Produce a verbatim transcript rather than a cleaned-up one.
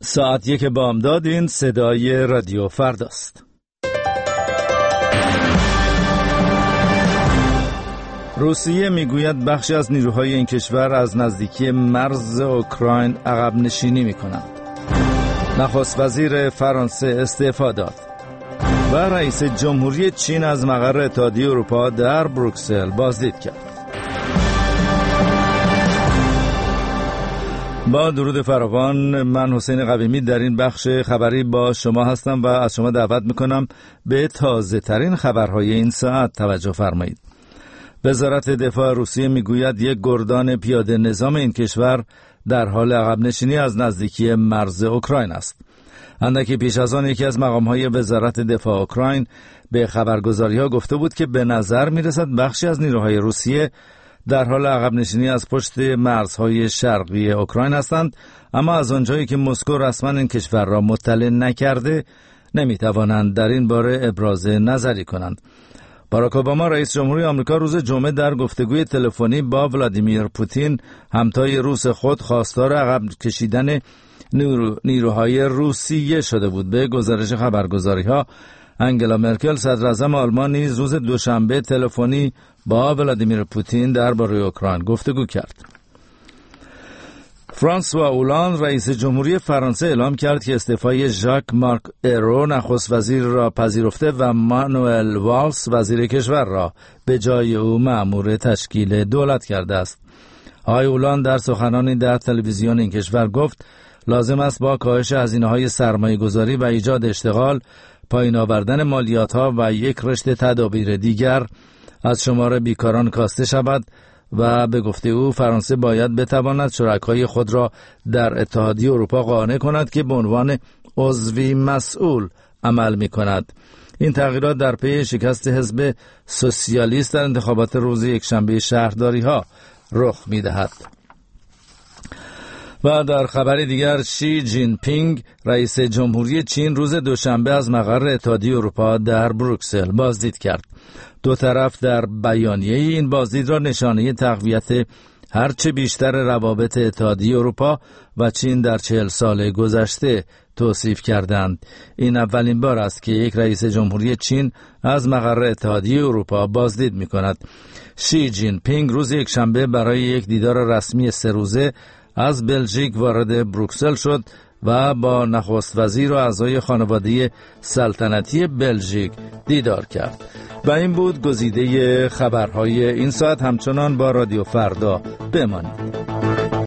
ساعت یک بامداد. این صدای رادیو فرداست. روسیه میگوید بخشی از نیروهای این کشور از نزدیکی مرز اوکراین عقب نشینی میکنند. نخست وزیر فرانسه استعفا داد و رئیس جمهوری چین از مقر اتحادیه اروپا در بروکسل بازدید کرد. با درود فراوان، من حسین قویمی در این بخش خبری با شما هستم و از شما دعوت میکنم به تازه ترین خبرهای این ساعت توجه فرمایید. وزارت دفاع روسیه میگوید یک گردان پیاده نظام این کشور در حال عقب نشینی از نزدیکی مرز اوکراین است. اندکی پیش از آن یکی از مقام‌های وزارت دفاع اوکراین به خبرگزاری‌ها گفته بود که به نظر می‌رسد بخشی از نیروهای روسیه در حال عقب نشینی از پشت مرزهای شرقی اوکراین هستند، اما از آنجایی که مسکو رسما این کشور را مطلع نکرده نمی‌توانند در این باره ابراز نظری کنند. باراک اوباما رئیس جمهوری آمریکا روز جمعه در گفتگوی تلفنی با ولادیمیر پوتین همتای روس خود خواستار عقب کشیدن نیرو، نیروهای روسیه شده بود. به گزارش خبرگزاری‌ها، انگلا مرکل صدراعظم آلمان نیز روز دوشنبه تلفنی با ولادیمیر پوتین درباره اوکراین گفتگو کرد. فرانسوا اولان رئیس جمهوری فرانسه اعلام کرد که استعفای ژاک مارک ایرو نخست وزیر را پذیرفته و مانوئل والس وزیر کشور را به جای او مأمور تشکیل دولت کرده است. آقای اولان در سخنانی در تلویزیون این کشور گفت لازم است با کاهش هزینه‌های سرمایه‌گذاری و ایجاد اشتغال، پایین آوردن مالیات‌ها و یک رشته تدابیر دیگر از شمار بیکاران کاسته شود و به گفته او فرانسه باید بتواند شرکای خود را در اتحادیه اروپا قانع کند که به عنوان عضوی مسئول عمل می کند. این تغییرات در پی شکست حزب سوسیالیست در انتخابات روز یکشنبه شهرداری ها رخ می دهد. و در خبر دیگر، شی جین پینگ رئیس جمهوری چین روز دوشنبه از مقر اتحادیه اروپا در بروکسل بازدید کرد. دو طرف در بیانیه این بازدید را نشانه تقویت هرچه بیشتر روابط اتحادیه اروپا و چین در چهل سال گذشته توصیف کردند. این اولین بار است که یک رئیس جمهوری چین از مقر اتحادیه اروپا بازدید می کند. شی جین پینگ روز یکشنبه برای یک دیدار رسمی سه روزه از بلژیک وارد بروکسل شد و با نخست وزیر و اعضای خانواده سلطنتی بلژیک دیدار کرد. و این بود گزیده خبرهای این ساعت. همچنان با رادیو فردا بمانید.